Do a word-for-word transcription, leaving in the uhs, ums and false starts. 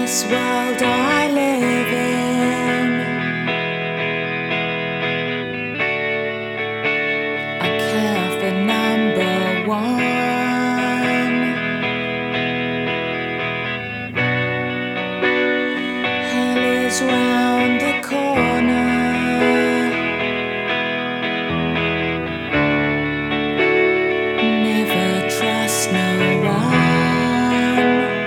this world I live in, I care for number one. Hell is where